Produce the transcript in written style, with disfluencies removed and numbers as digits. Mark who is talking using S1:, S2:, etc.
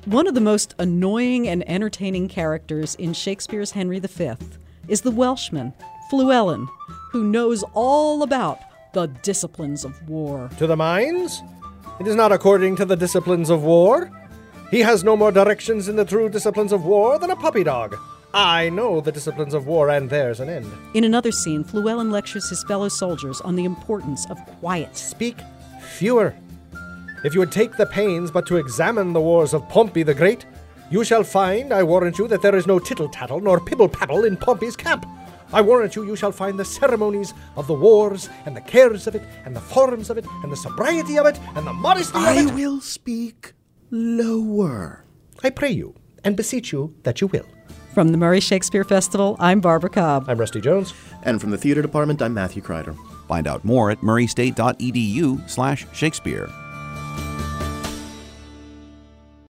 S1: One of the most annoying and entertaining characters in Shakespeare's Henry V is the Welshman, Llewellyn, who knows all about the disciplines of war.
S2: To the mines? It is not according to the disciplines of war. He has no more directions in the true disciplines of war than a puppy dog. I know the disciplines of war, and there's an end.
S1: In another scene, Llewellyn lectures his fellow soldiers on the importance of quiet.
S2: Speak fewer. If you would take the pains but to examine the wars of Pompey the Great, you shall find, I warrant you, that there is no tittle-tattle nor pibble-pabble in Pompey's camp. I warrant you, you shall find the ceremonies of the wars, and the cares of it, and the forms of it, and the sobriety of it, and the modesty of it.
S3: I will speak lower.
S2: I pray you, and beseech you that you will.
S1: From the Murray Shakespeare Festival, I'm Barbara Cobb.
S2: I'm Rusty Jones.
S3: And from the theater department, I'm Matthew Kreider.
S4: Find out more at murraystate.edu/Shakespeare.